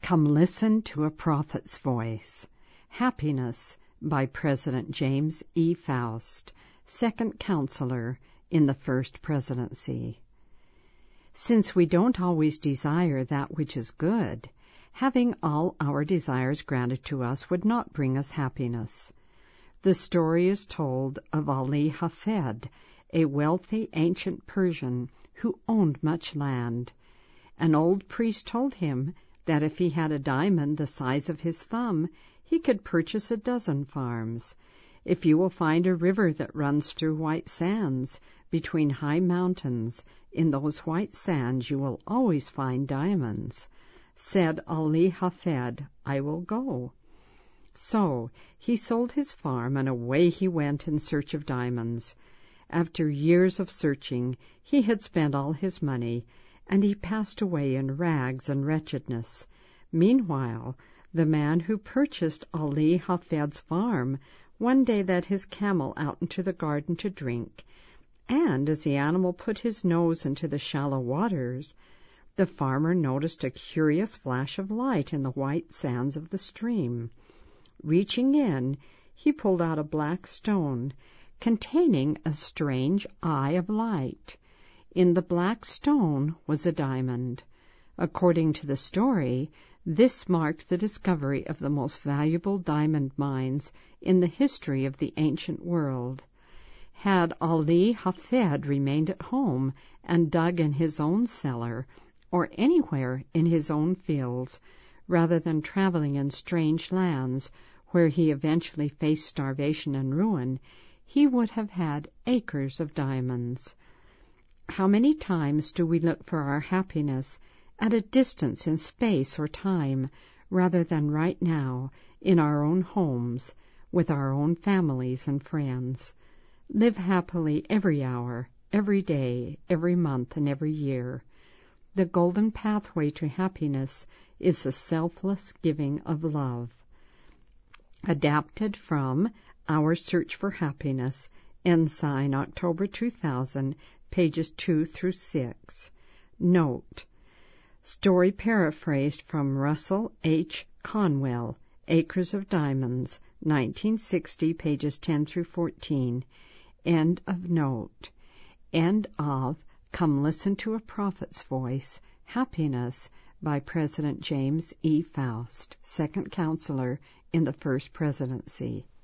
Come listen to a prophet's voice. Happiness by President James E. Faust, second counselor in the First Presidency. Since we don't always desire that which is good, having all our desires granted to us would not bring us happiness. The story is told of Ali Hafed, a wealthy ancient Persian who owned much land. An old priest told him that if he had a diamond the size of his thumb, he could purchase 12 farms. If you will find a river that runs through white sands, between high mountains, in those white sands you will always find diamonds. Said Ali Hafed, I will go. So he sold his farm, and away he went in search of diamonds. After years of searching, he had spent all his money, and he passed away in rags and wretchedness. Meanwhile, the man who purchased Ali Hafed's farm one day led his camel out into the garden to drink, and as the animal put his nose into the shallow waters, the farmer noticed a curious flash of light in the white sands of the stream. Reaching in, he pulled out a black stone containing a strange eye of light. In the black stone was a diamond. According to the story, this marked the discovery of the most valuable diamond mines in the history of the ancient world. Had Ali Hafed remained at home and dug in his own cellar, or anywhere in his own fields, rather than traveling in strange lands where he eventually faced starvation and ruin, he would have had acres of diamonds. How many times do we look for our happiness at a distance in space or time, rather than right now, in our own homes, with our own families and friends? Live happily every hour, every day, every month, and every year. The golden pathway to happiness is the selfless giving of love. Adapted from Our Search for Happiness, Ensign, October 2000, pages 2 through 6. Note: story paraphrased from Russell H. Conwell, Acres of Diamonds, 1960, pages 10 through 14. End of note. End of Come Listen to a Prophet's Voice, Happiness by President James E. Faust, second counselor in the First Presidency.